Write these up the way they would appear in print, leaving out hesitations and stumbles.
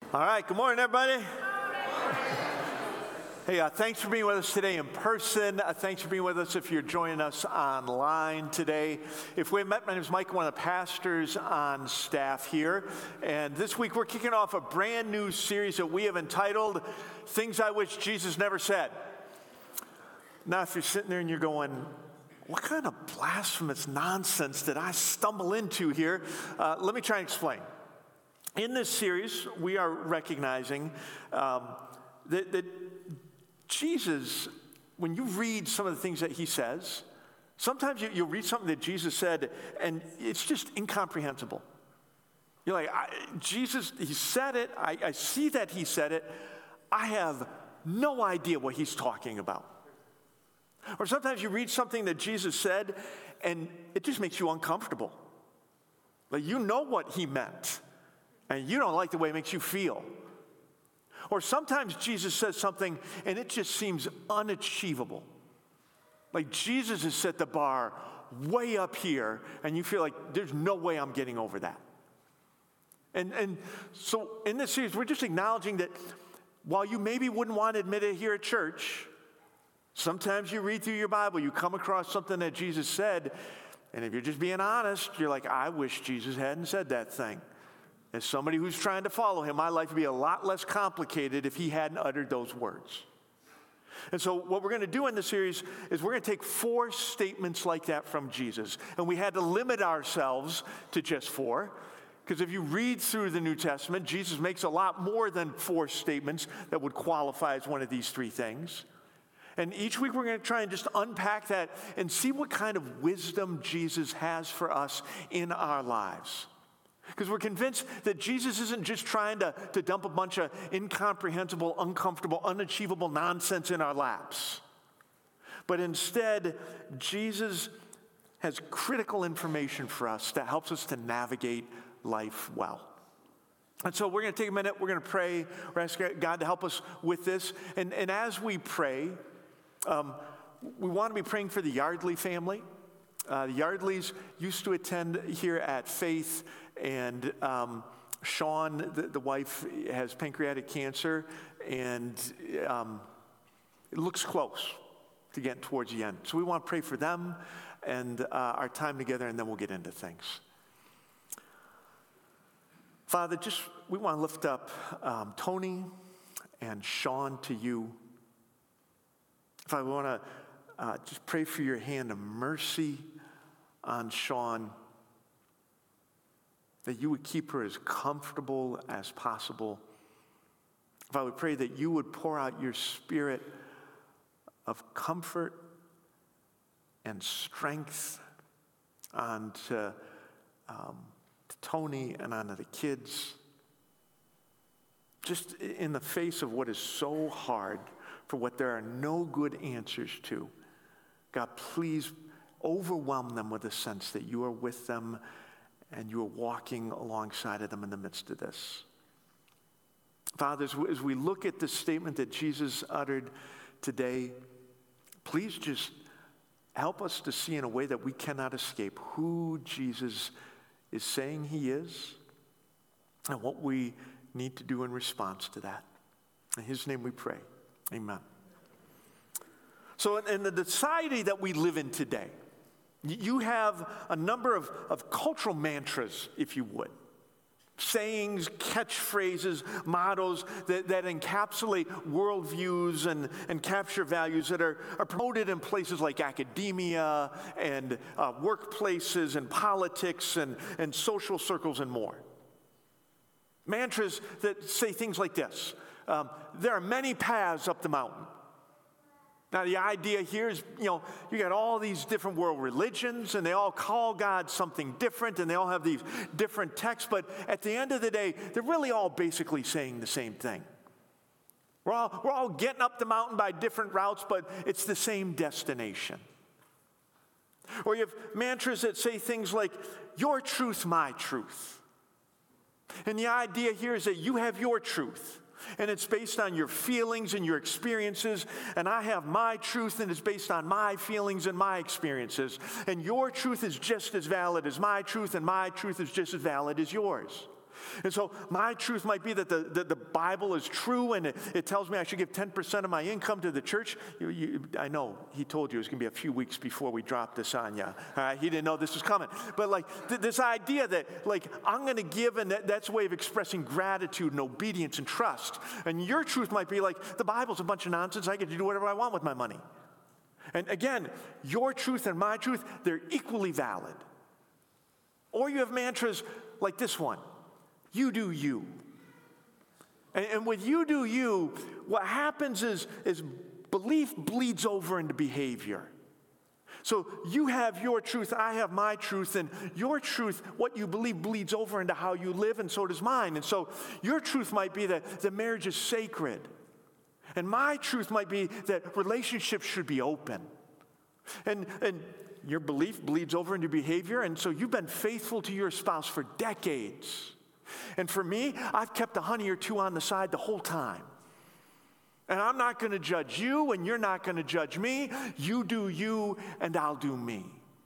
All right, good morning, everybody. Hey, thanks for being with us today in person. Thanks for being with us if you're joining us online today. If we haven't met, my name is Mike, one of the pastors on staff here. And this week we're kicking off a brand new series that we have entitled, Things I Wish Jesus Never Said. Now, if you're sitting there and you're going, what kind of blasphemous nonsense did I stumble into here? Let me try and explain. In this series, we are recognizing that Jesus, when you read some of the things that he says, sometimes you'll read something that Jesus said, and it's just incomprehensible. You're like, Jesus, he said it. I see that he said it. I have no idea what he's talking about. Or sometimes you read something that Jesus said, and it just makes you uncomfortable. Like, you know what he meant. And you don't like the way it makes you feel. Or sometimes Jesus says something and it just seems unachievable. Like Jesus has set the bar way up here and you feel like there's no way I'm getting over that. And so in this series, we're just acknowledging that while you maybe wouldn't want to admit it here at church, sometimes you read through your Bible, you come across something that Jesus said, and if you're just being honest, you're like, I wish Jesus hadn't said that thing. As somebody who's trying to follow him, my life would be a lot less complicated if he hadn't uttered those words. And so what we're going to do in this series is we're going to take 4 statements like that from Jesus. And we had to limit ourselves to just 4. Because if you read through the New Testament, Jesus makes a lot more than 4 statements that would qualify as one of these 3 things. And each week we're going to try and just unpack that and see what kind of wisdom Jesus has for us in our lives. Because we're convinced that Jesus isn't just trying to dump a bunch of incomprehensible, uncomfortable, unachievable nonsense in our laps. But instead, Jesus has critical information for us that helps us to navigate life well. And so we're going to take a minute, we're going to pray, we're asking God to help us with this. And as we pray, we want to be praying for the Yardley family. The Yardleys used to attend here at Faith, and Sean, the wife, has pancreatic cancer, and it looks close to getting towards the end. So we want to pray for them and our time together, and then we'll get into things. Father, we want to lift up Tony and Sean to you. Father, we want to just pray for your hand of mercy on Sean, that you would keep her as comfortable as possible. Father, we pray that you would pour out your spirit of comfort and strength onto Tony and onto the kids, just in the face of what is so hard, for what there are no good answers to. God, please overwhelm them with a sense that you are with them and you are walking alongside of them in the midst of this. Father, as we look at the statement that Jesus uttered today, please just help us to see in a way that we cannot escape who Jesus is saying he is and what we need to do in response to that. In his name we pray. Amen. So in the society that we live in today, you have a number of cultural mantras, if you would. Sayings, catchphrases, mottos that encapsulate worldviews and capture values that are promoted in places like academia and workplaces and politics and social circles and more. Mantras that say things like this. There are many paths up the mountain. Now, the idea here is, you got all these different world religions, and they all call God something different, and they all have these different texts, but at the end of the day, they're really all basically saying the same thing. We're all getting up the mountain by different routes, but it's the same destination. Or you have mantras that say things like, your truth, my truth. And the idea here is that you have your truth. And it's based on your feelings and your experiences. And I have my truth, and it's based on my feelings and my experiences. And your truth is just as valid as my truth, and my truth is just as valid as yours. And so my truth might be that the Bible is true, and it tells me I should give 10% of my income to the church. I know he told you it was going to be a few weeks before we dropped this on you. All right? He didn't know this was coming. But like this idea that like I'm going to give, and that's a way of expressing gratitude and obedience and trust. And your truth might be like, the Bible's a bunch of nonsense. I get to do whatever I want with my money. And again, your truth and my truth, they're equally valid. Or you have mantras like this one. You do you. And with you do you, what happens is belief bleeds over into behavior. So you have your truth, I have my truth, and your truth, what you believe, bleeds over into how you live, and so does mine. And so your truth might be that the marriage is sacred. And my truth might be that relationships should be open. And your belief bleeds over into behavior, and so you've been faithful to your spouse for decades. And for me, I've kept a honey or two on the side the whole time. And I'm not going to judge you, and you're not going to judge me. You do you, and I'll do me.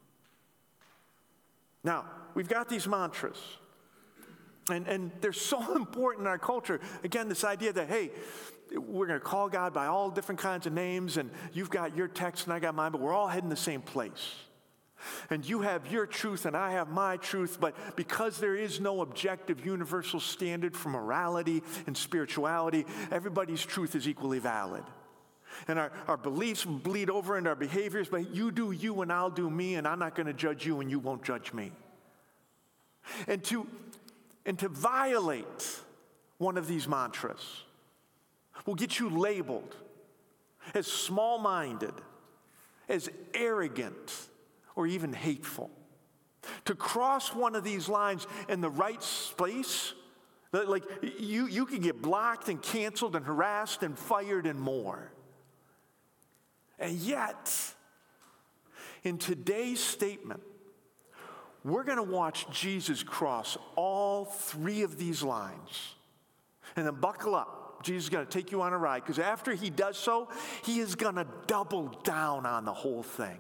Now, we've got these mantras. And they're so important in our culture. Again, this idea that, hey, we're going to call God by all different kinds of names, and you've got your text and I got mine, but we're all heading the same place. And you have your truth and I have my truth, but because there is no objective universal standard for morality and spirituality, everybody's truth is equally valid. And our beliefs bleed over into our behaviors, but you do you and I'll do me, and I'm not going to judge you and you won't judge me. And to violate one of these mantras will get you labeled as small-minded, as arrogant, or even hateful. To cross one of these lines in the right space, like you can get blocked and canceled and harassed and fired and more. And yet, in today's statement, we're going to watch Jesus cross all three of these lines. And then buckle up. Jesus is going to take you on a ride, because after he does so, he is going to double down on the whole thing.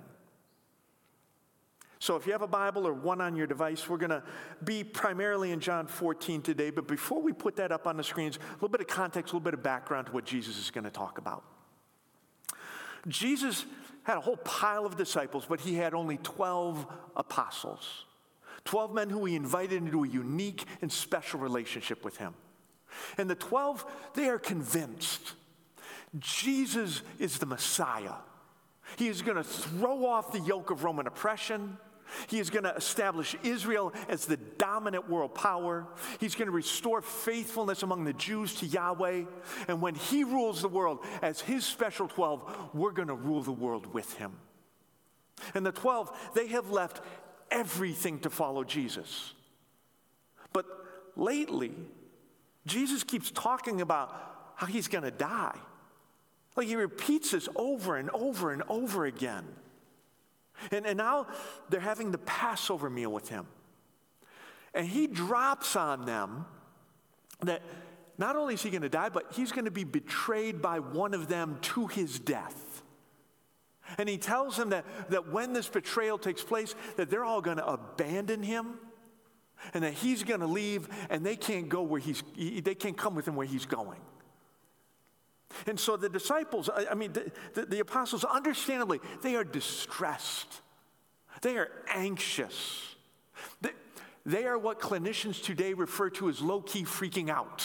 So if you have a Bible or one on your device, we're going to be primarily in John 14 today. But before we put that up on the screens, a little bit of context, a little bit of background to what Jesus is going to talk about. Jesus had a whole pile of disciples, but he had only 12 apostles. 12 men who he invited into a unique and special relationship with him. And the 12, they are convinced Jesus is the Messiah. He is going to throw off the yoke of Roman oppression. He is going to establish Israel as the dominant world power. He's going to restore faithfulness among the Jews to Yahweh. And when he rules the world as his special 12, we're going to rule the world with him. And the 12, they have left everything to follow Jesus. But lately, Jesus keeps talking about how he's going to die. Like he repeats this over and over and over again. And now they're having the Passover meal with him. And he drops on them that not only is he going to die, but he's going to be betrayed by one of them to his death. And he tells them that when this betrayal takes place, that they're all going to abandon him, and that he's going to leave, and they can't go where they can't come with him where he's going. And so the disciples, the apostles, understandably, they are distressed. They are anxious. They are what clinicians today refer to as low-key freaking out.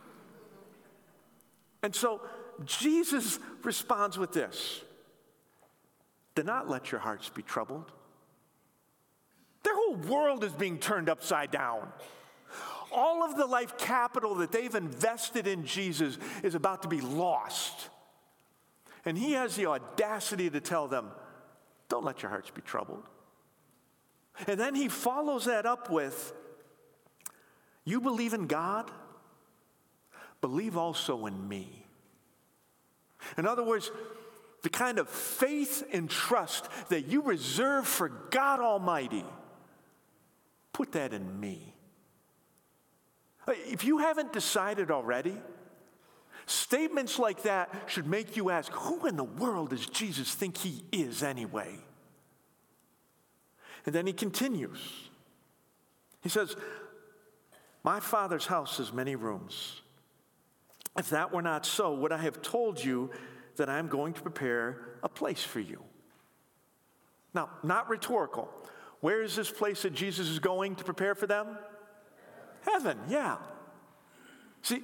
And so Jesus responds with this: do not let your hearts be troubled. Their whole world is being turned upside down. All of the life capital that they've invested in Jesus is about to be lost. And he has the audacity to tell them, don't let your hearts be troubled. And then he follows that up with, you believe in God? Believe also in me. In other words, the kind of faith and trust that you reserve for God Almighty, put that in me. If you haven't decided already, statements like that should make you ask, who in the world does Jesus think he is anyway? And then he continues. He says, My Father's house has many rooms. If that were not so, would I have told you that I am going to prepare a place for you? Now, not rhetorical. Where is this place that Jesus is going to prepare for them? Heaven, yeah. See,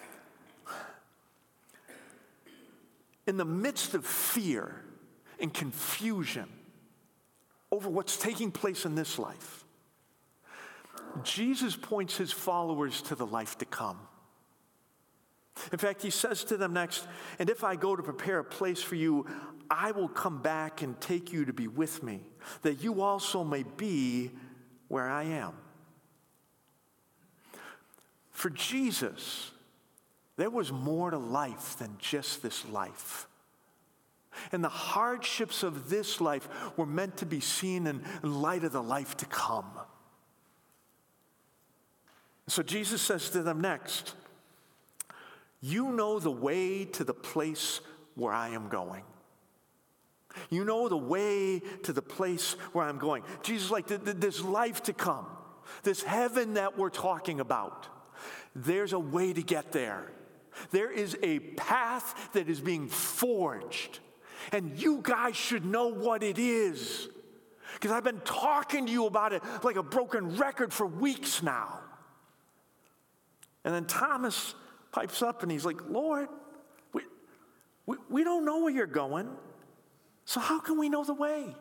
in the midst of fear and confusion over what's taking place in this life, Jesus points his followers to the life to come. In fact, he says to them next, and if I go to prepare a place for you, I will come back and take you to be with me, that you also may be where I am. For Jesus, there was more to life than just this life. And the hardships of this life were meant to be seen in light of the life to come. So Jesus says to them next, you know the way to the place where I am going. You know the way to the place where I'm going. Jesus is like, this life to come, this heaven that we're talking about, there's a way to get there. There is a path that is being forged. And you guys should know what it is. Because I've been talking to you about it like a broken record for weeks now. And then Thomas pipes up and he's like, Lord, we don't know where you're going. So how can we know the way?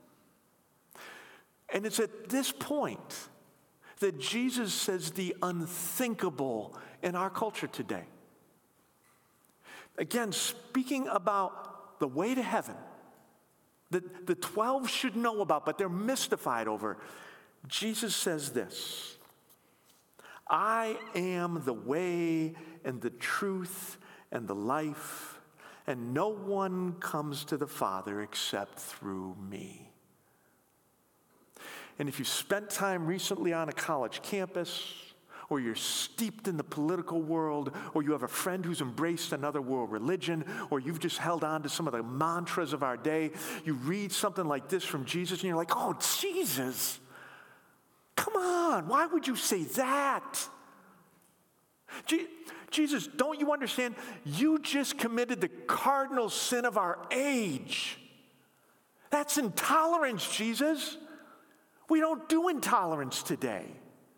And it's at this point that Jesus says the unthinkable in our culture today. Again, speaking about the way to heaven, that the 12 should know about, but they're mystified over, Jesus says this, I am the way and the truth and the life, and no one comes to the Father except through me. And if you spent time recently on a college campus, or you're steeped in the political world, or you have a friend who's embraced another world religion, or you've just held on to some of the mantras of our day, you read something like this from Jesus, and you're like, oh, Jesus, come on, why would you say that? Jesus, don't you understand? You just committed the cardinal sin of our age. That's intolerance, Jesus. We don't do intolerance today.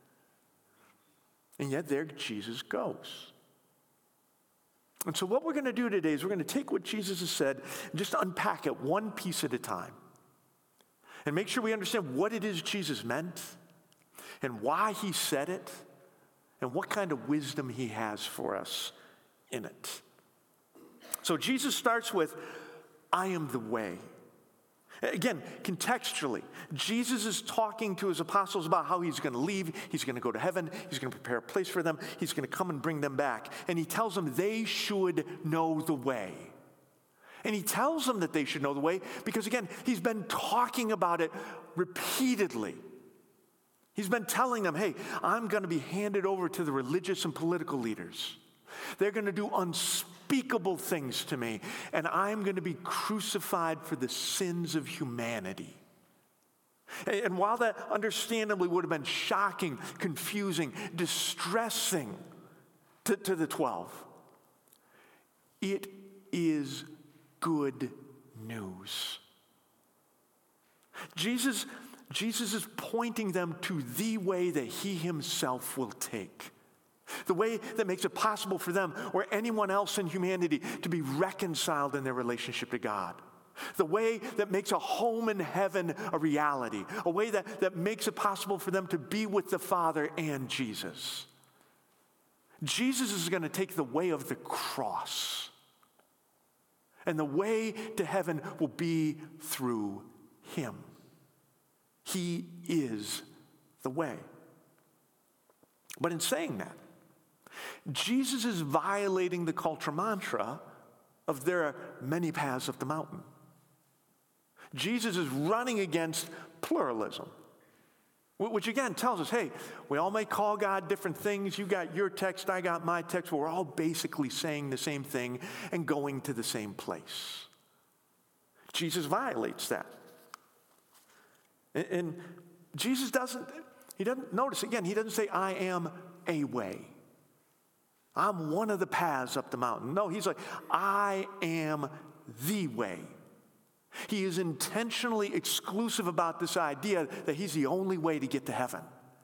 And yet there Jesus goes. And so what we're going to do today is we're going to take what Jesus has said and just unpack it one piece at a time. And make sure we understand what it is Jesus meant and why he said it and what kind of wisdom he has for us in it. So Jesus starts with, I am the way. Again, contextually, Jesus is talking to his apostles about how he's going to leave, he's going to go to heaven, he's going to prepare a place for them, he's going to come and bring them back. And he tells them they should know the way. And he tells them that they should know the way because, again, he's been talking about it repeatedly. He's been telling them, hey, I'm going to be handed over to the religious and political leaders. They're going to do unspeakable things to me, and I'm going to be crucified for the sins of humanity. And while that understandably would have been shocking, confusing, distressing to the 12, it is good news. Jesus is pointing them to the way that he himself will take. The way that makes it possible for them or anyone else in humanity to be reconciled in their relationship to God. The way that makes a home in heaven a reality. A way that makes it possible for them to be with the Father and Jesus. Jesus is going to take the way of the cross. And the way to heaven will be through him. He is the way. But in saying that, Jesus is violating the culture mantra of there are many paths up the mountain. Jesus is running against pluralism, which again tells us, hey, we all may call God different things. You got your text, I got my text, but we're all basically saying the same thing and going to the same place. Jesus violates that. And Jesus doesn't notice, again, he doesn't say, I am a way. I'm one of the paths up the mountain. No, he's like, I am the way. He is intentionally exclusive about this idea that he's the only way to get to heaven.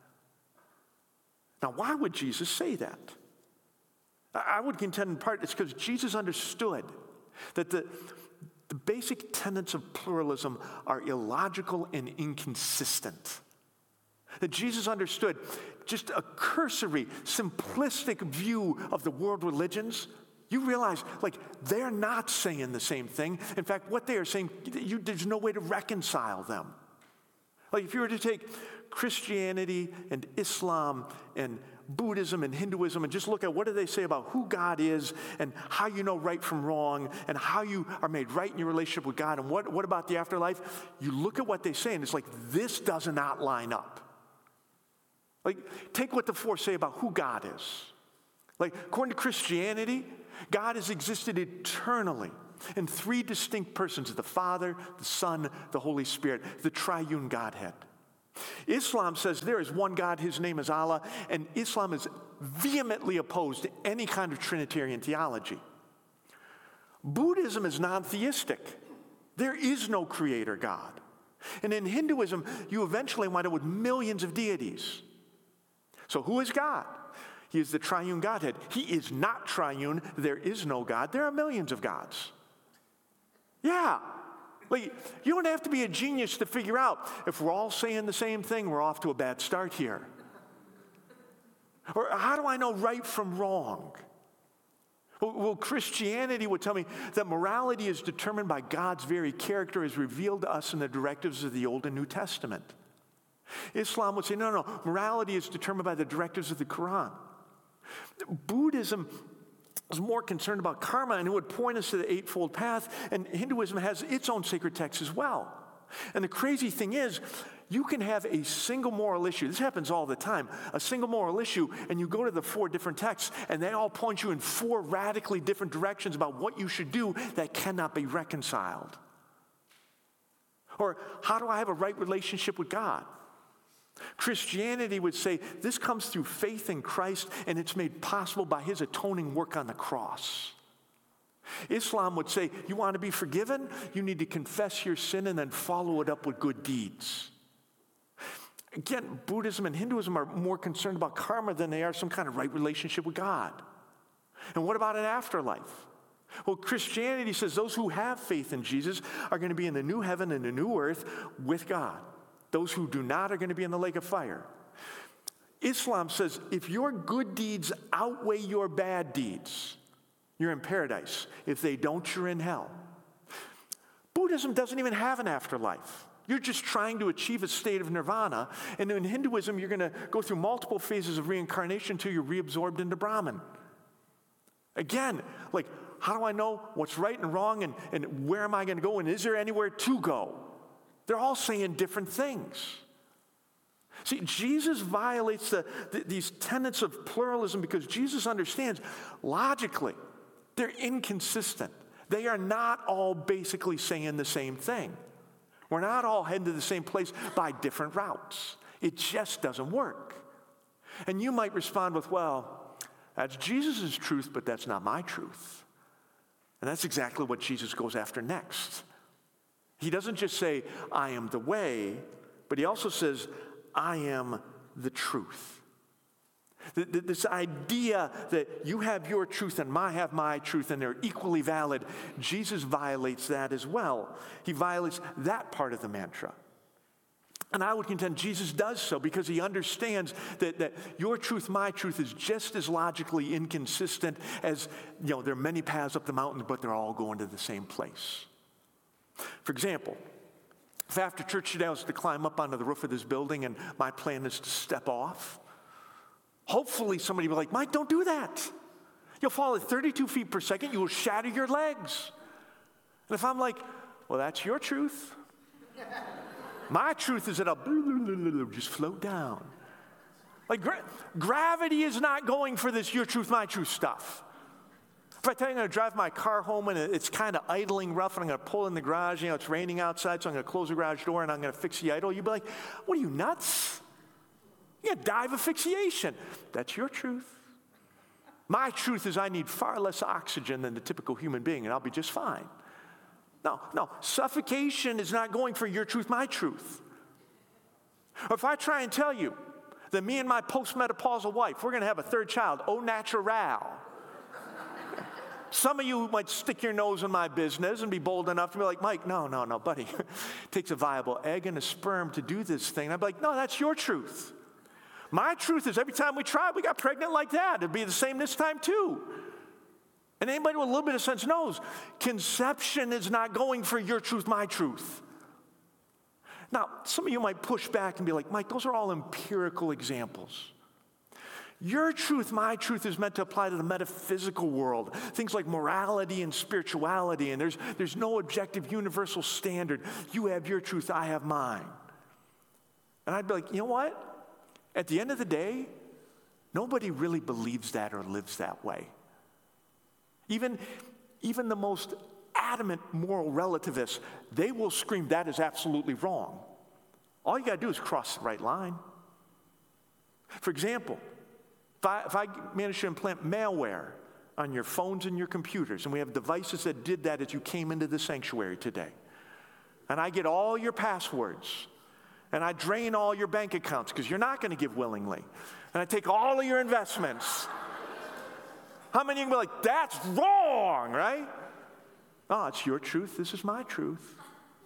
Now, why would Jesus say that? I would contend in part it's because Jesus understood that the basic tenets of pluralism are illogical and inconsistent. That Jesus understood just a cursory, simplistic view of the world religions. You realize, they're not saying the same thing. In fact, what they are saying, there's no way to reconcile them. Like if you were to take Christianity and Islam and Buddhism and Hinduism and just look at what do they say about who God is and how you know right from wrong and how you are made right in your relationship with God and what about the afterlife? You look at what they say and it's like, this does not line up. Take what the four say about who God is. According to Christianity, God has existed eternally in three distinct persons, the Father, the Son, the Holy Spirit, the triune Godhead. Islam says there is one God, his name is Allah, and Islam is vehemently opposed to any kind of Trinitarian theology. Buddhism is non-theistic. There is no creator God. And in Hinduism, you eventually wind up with millions of deities. So who is God? He is the triune Godhead. He is not triune. There is no God. There are millions of gods. Yeah. You don't have to be a genius to figure out if we're all saying the same thing, we're off to a bad start here. Or how do I know right from wrong? Well, Christianity would tell me that morality is determined by God's very character as revealed to us in the directives of the Old and New Testament. Islam would say, no, morality is determined by the directives of the Quran. Buddhism is more concerned about karma, and it would point us to the Eightfold Path, and Hinduism has its own sacred texts as well. And the crazy thing is, you can have a single moral issue. This happens all the time. A single moral issue, and you go to the four different texts, and they all point you in four radically different directions about what you should do that cannot be reconciled. Or, how do I have a right relationship with God? Christianity would say this comes through faith in Christ, and it's made possible by his atoning work on the cross. Islam would say, you want to be forgiven? You need to confess your sin and then follow it up with good deeds. Again, Buddhism and Hinduism are more concerned about karma than they are some kind of right relationship with God. And what about an afterlife? Well, Christianity says those who have faith in Jesus are going to be in the new heaven and the new earth with God. Those who do not are going to be in the lake of fire. Islam says if your good deeds outweigh your bad deeds, you're in paradise. If they don't, you're in hell. Buddhism doesn't even have an afterlife. You're just trying to achieve a state of nirvana. And in Hinduism, you're going to go through multiple phases of reincarnation until you're reabsorbed into Brahman. Again, how do I know what's right and wrong and where am I going to go and is there anywhere to go? They're all saying different things. See, Jesus violates these tenets of pluralism because Jesus understands logically they're inconsistent. They are not all basically saying the same thing. We're not all heading to the same place by different routes. It just doesn't work. And you might respond with, well, that's Jesus' truth, but that's not my truth. And that's exactly what Jesus goes after next. He doesn't just say, I am the way, but he also says, I am the truth. This idea that you have your truth and I have my truth and they're equally valid, Jesus violates that as well. He violates that part of the mantra. And I would contend Jesus does so because he understands that your truth, my truth is just as logically inconsistent as, there are many paths up the mountain, but they're all going to the same place. For example, if after church today I was to climb up onto the roof of this building and my plan is to step off, hopefully somebody will be like, Mike, don't do that. You'll fall at 32 feet per second. You will shatter your legs. And if I'm like, well, that's your truth. My truth is that I'll just float down. Gravity is not going for this your truth, my truth stuff. If I tell you I'm going to drive my car home and it's kind of idling rough and I'm going to pull in the garage, it's raining outside, so I'm going to close the garage door and I'm going to fix the idle, you'd be like, what are you, nuts? You get dive asphyxiation. That's your truth. My truth is I need far less oxygen than the typical human being, and I'll be just fine. No, suffocation is not going for your truth, my truth. Or if I try and tell you that me and my postmenopausal wife, we're going to have a third child, au natural. Some of you might stick your nose in my business and be bold enough to be like, Mike, no, buddy. It takes a viable egg and a sperm to do this thing. I'd be like, no, that's your truth. My truth is every time we tried, we got pregnant like that. It'd be the same this time too. And anybody with a little bit of sense knows conception is not going for your truth, my truth. Now, some of you might push back and be like, Mike, those are all empirical examples. Your truth, my truth, is meant to apply to the metaphysical world. Things like morality and spirituality, and there's no objective universal standard. You have your truth, I have mine. And I'd be like, you know what? At the end of the day, nobody really believes that or lives that way. Even the most adamant moral relativists, they will scream that is absolutely wrong. All you got to do is cross the right line. For example, if I manage to implant malware on your phones and your computers, and we have devices that did that as you came into the sanctuary today, and I get all your passwords, and I drain all your bank accounts because you're not going to give willingly, and I take all of your investments, how many of you can be like, that's wrong, right? Oh, it's your truth. This is my truth.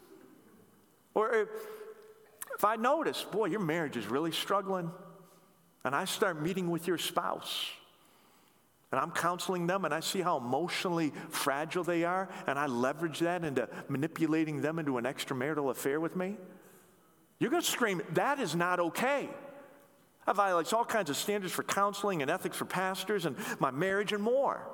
Or if I notice, boy, your marriage is really struggling, and I start meeting with your spouse, and I'm counseling them, and I see how emotionally fragile they are, and I leverage that into manipulating them into an extramarital affair with me, you're going to scream, that is not okay. That violates all kinds of standards for counseling and ethics for pastors and my marriage and more.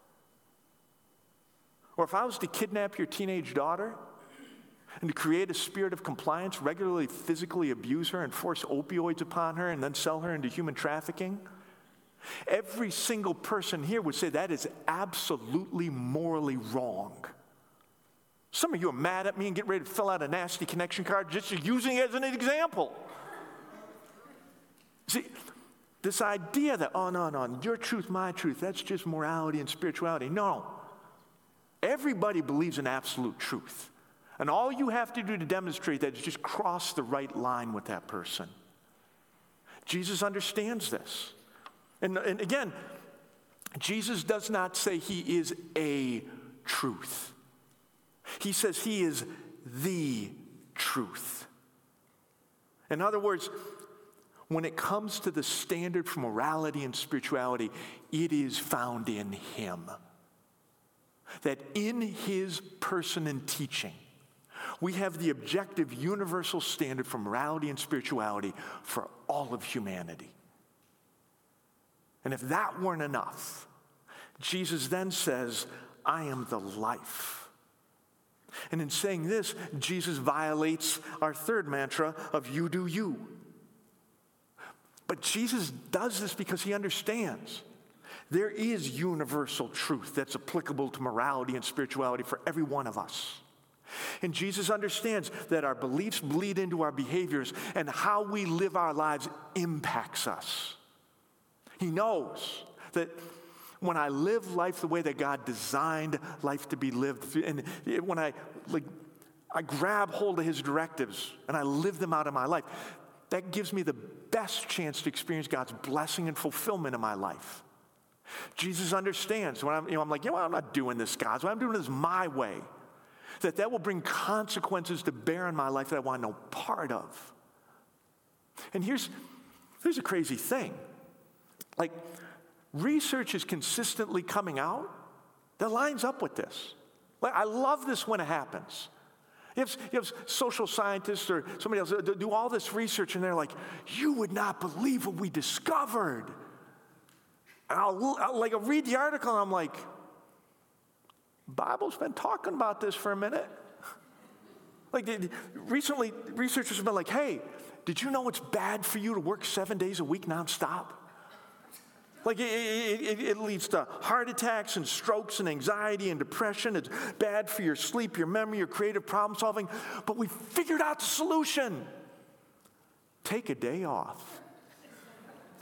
Or if I was to kidnap your teenage daughter and to create a spirit of compliance, regularly physically abuse her and force opioids upon her and then sell her into human trafficking, every single person here would say that is absolutely morally wrong. Some of you are mad at me and get ready to fill out a nasty connection card just using it as an example. See, this idea that, oh, no, your truth, my truth, that's just morality and spirituality. No. Everybody believes in absolute truth. And all you have to do to demonstrate that is just cross the right line with that person. Jesus understands this. And again, Jesus does not say he is a truth. He says he is the truth. In other words, when it comes to the standard for morality and spirituality, it is found in him. That in his person and teaching, we have the objective universal standard for morality and spirituality for all of humanity. And if that weren't enough, Jesus then says, I am the life. And in saying this, Jesus violates our third mantra of you do you. But Jesus does this because he understands there is universal truth that's applicable to morality and spirituality for every one of us. And Jesus understands that our beliefs bleed into our behaviors and how we live our lives impacts us. He knows that when I live life the way that God designed life to be lived, and when I grab hold of his directives and I live them out in my life, that gives me the best chance to experience God's blessing and fulfillment in my life. Jesus understands when I'm like, I'm not doing this God's way, I'm doing this my way, that will bring consequences to bear in my life that I want no part of. And here's a crazy thing. Like, research is consistently coming out that lines up with this. Like, I love this when it happens. You have social scientists or somebody else do all this research, and they're like, you would not believe what we discovered. And I'll read the article, and I'm like, Bible's been talking about this for a minute. Recently, researchers have been like, hey, did you know it's bad for you to work 7 days a week nonstop? It leads to heart attacks and strokes and anxiety and depression. It's bad for your sleep, your memory, your creative problem solving. But we figured out the solution. Take a day off.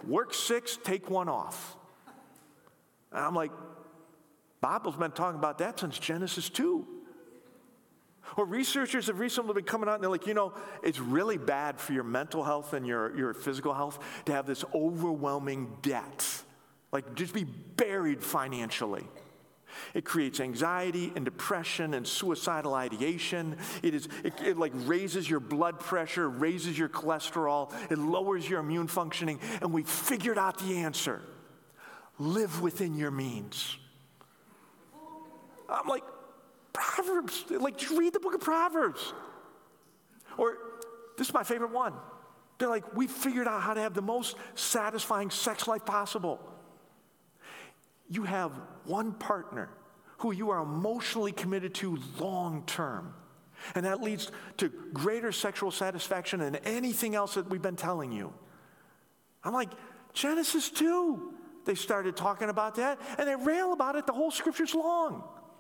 work 6, take 1 off. And I'm like, Bible's been talking about that since Genesis 2. Or researchers have recently been coming out and they're like, it's really bad for your mental health and your physical health to have this overwhelming debt. Like, just be buried financially. It creates anxiety and depression and suicidal ideation. It like raises your blood pressure, raises your cholesterol, it lowers your immune functioning, and we figured out the answer. Live within your means. I'm like, Proverbs, like, just read the book of Proverbs. Or, this is my favorite one. They're like, we figured out how to have the most satisfying sex life possible. You have one partner who you are emotionally committed to long term. And that leads to greater sexual satisfaction than anything else that we've been telling you. I'm like, Genesis 2. They started talking about that, and they rail about it the whole scripture's long.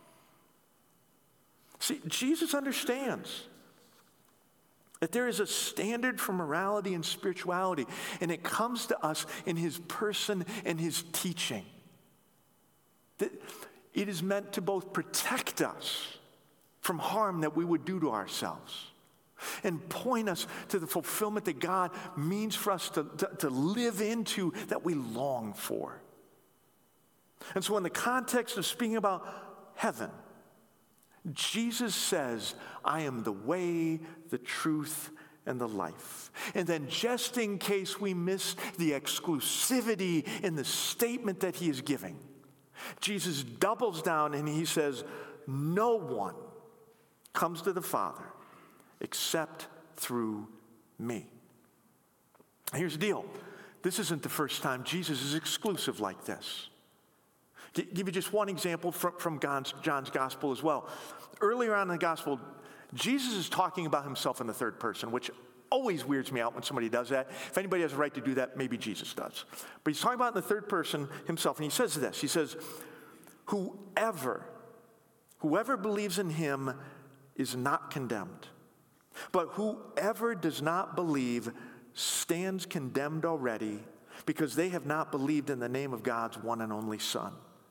See, Jesus understands that there is a standard for morality and spirituality, and it comes to us in his person and his teaching. That it is meant to both protect us from harm that we would do to ourselves and point us to the fulfillment that God means for us to live into, that we long for. And so in the context of speaking about heaven, Jesus says, I am the way, the truth, and the life. And then just in case we miss the exclusivity in the statement that he is giving, Jesus doubles down and he says, no one comes to the Father except through me. Here's the deal. This isn't the first time Jesus is exclusive like this. Give you just one example from John's gospel as well. Earlier on in the gospel, Jesus is talking about himself in the third person, which always weirds me out when somebody does that. If anybody has a right to do that, maybe Jesus does. But he's talking about in the third person himself, and he says this. He says, whoever believes in him is not condemned. But whoever does not believe stands condemned already, because they have not believed in the name of God's one and only Son.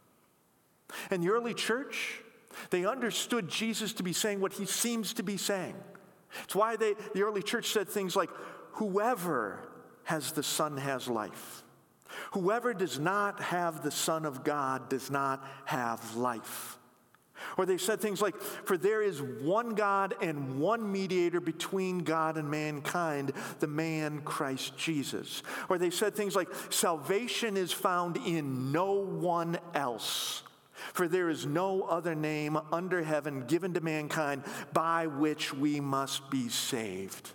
And the early church, they understood Jesus to be saying what he seems to be saying. It's why the early church said things like, whoever has the Son has life. Whoever does not have the Son of God does not have life. Or they said things like, for there is one God and one mediator between God and mankind, the man Christ Jesus. Or they said things like, salvation is found in no one else. For there is no other name under heaven given to mankind by which we must be saved.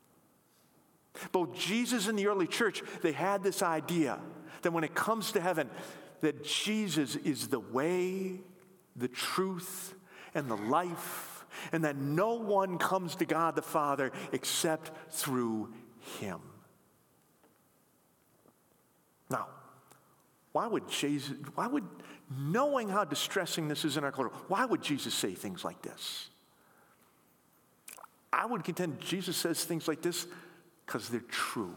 Both Jesus and the early church, they had this idea that when it comes to heaven, that Jesus is the way, the truth, and the life, and that no one comes to God the Father except through him. Now, why would knowing how distressing this is in our culture, why would Jesus say things like this? I would contend Jesus says things like this because they're true.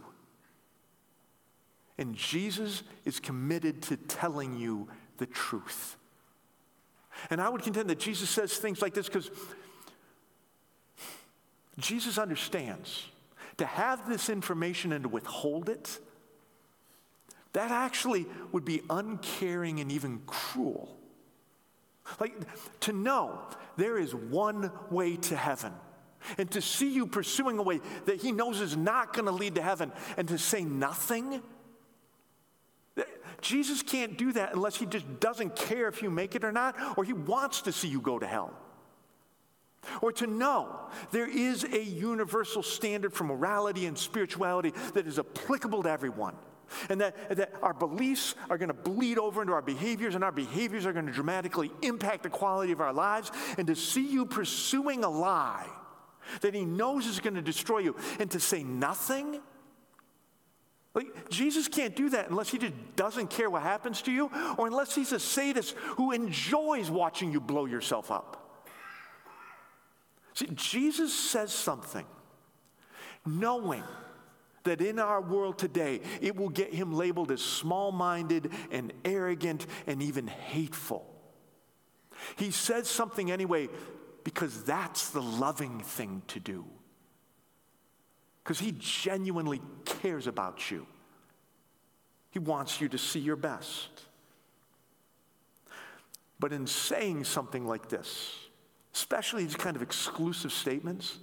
And Jesus is committed to telling you the truth. And I would contend that Jesus says things like this because Jesus understands to have this information and to withhold it, that actually would be uncaring and even cruel. Like, to know there is one way to heaven, and to see you pursuing a way that he knows is not going to lead to heaven, and to say nothing. Jesus can't do that unless he just doesn't care if you make it or not, or he wants to see you go to hell. Or to know there is a universal standard for morality and spirituality that is applicable to everyone. And that our beliefs are going to bleed over into our behaviors, and our behaviors are going to dramatically impact the quality of our lives. And to see you pursuing a lie that he knows is going to destroy you, and to say nothing. Like, Jesus can't do that unless he just doesn't care what happens to you, or unless he's a sadist who enjoys watching you blow yourself up. See, Jesus says something knowing that in our world today, it will get him labeled as small-minded and arrogant and even hateful. He says something anyway because that's the loving thing to do. Because he genuinely cares about you. He wants you to see your best. But in saying something like this, especially these kind of exclusive statements,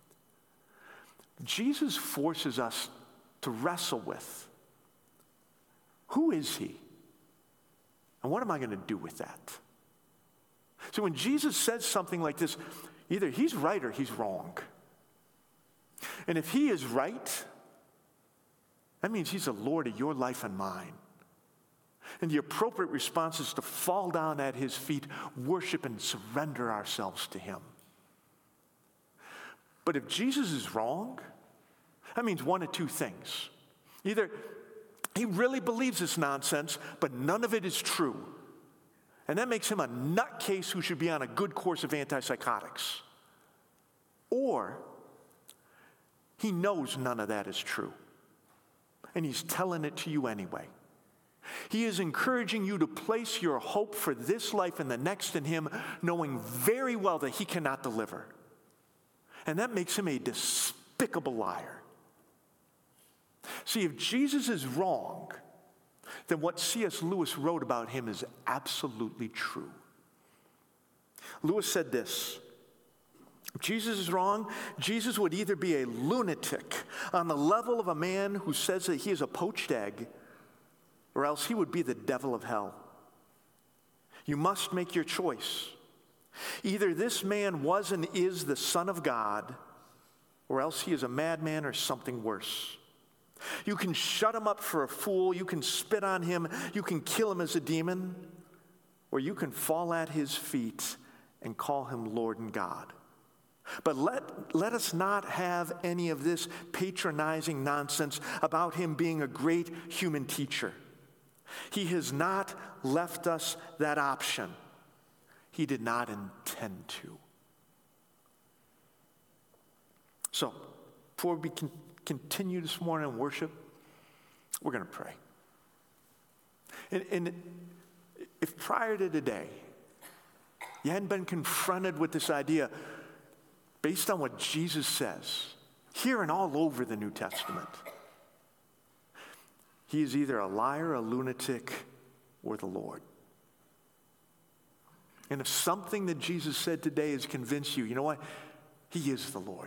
Jesus forces us to wrestle with, who is he? And what am I going to do with that? So when Jesus says something like this, either he's right or he's wrong. And if he is right, that means he's the Lord of your life and mine. And the appropriate response is to fall down at his feet, worship and surrender ourselves to him. But if Jesus is wrong, that means one of two things. Either he really believes this nonsense, but none of it is true. And that makes him a nutcase who should be on a good course of antipsychotics. Or he knows none of that is true. And he's telling it to you anyway. He is encouraging you to place your hope for this life and the next in him, knowing very well that he cannot deliver. And that makes him a despicable liar. See, if Jesus is wrong, then what C.S. Lewis wrote about him is absolutely true. Lewis said this: if Jesus is wrong, Jesus would either be a lunatic on the level of a man who says that he is a poached egg, or else he would be the devil of hell. You must make your choice. Either this man was and is the Son of God, or else he is a madman or something worse. You can shut him up for a fool, you can spit on him, you can kill him as a demon, or you can fall at his feet and call him Lord and God. But let us not have any of this patronizing nonsense about him being a great human teacher. He has not left us that option. He did not intend to. So, before we continue this morning in worship, we're going to pray. And if prior to today, you hadn't been confronted with this idea based on what Jesus says, here and all over the New Testament, he is either a liar, a lunatic, or the Lord. And if something that Jesus said today has convinced you, you know what? He is the Lord.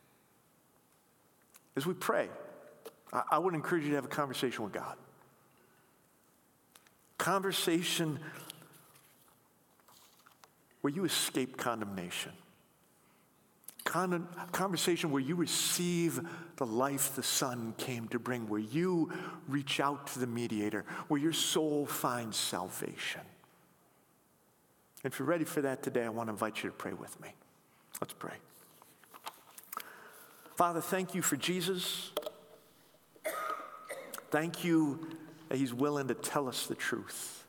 As we pray, I would encourage you to have a conversation with God. Conversation where you escape condemnation. Conversation where you receive the life the Son came to bring, where you reach out to the mediator, where your soul finds salvation. And if you're ready for that today, I want to invite you to pray with me. Let's pray. Father, thank you for Jesus. Thank you that he's willing to tell us the truth.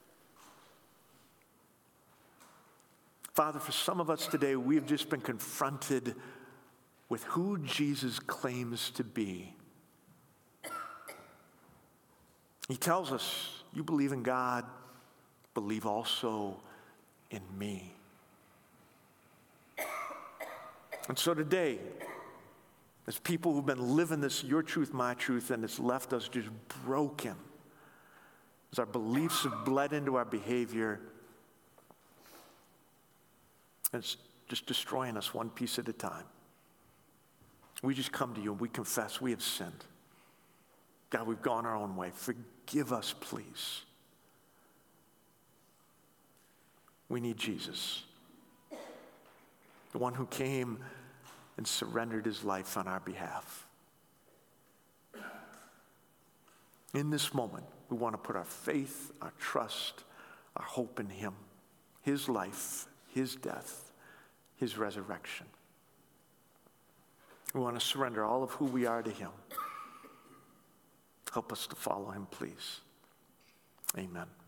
Father, for some of us today, we have just been confronted with who Jesus claims to be. He tells us, you believe in God, believe also in me. And so today, as people who've been living this your truth, my truth, and it's left us just broken, as our beliefs have bled into our behavior, and it's just destroying us one piece at a time. We just come to you and we confess we have sinned. God, we've gone our own way. Forgive us, please. We need Jesus, the one who came and surrendered his life on our behalf. In this moment, we want to put our faith, our trust, our hope in him, his life, his death, his resurrection. We want to surrender all of who we are to him. Help us to follow him, please. Amen.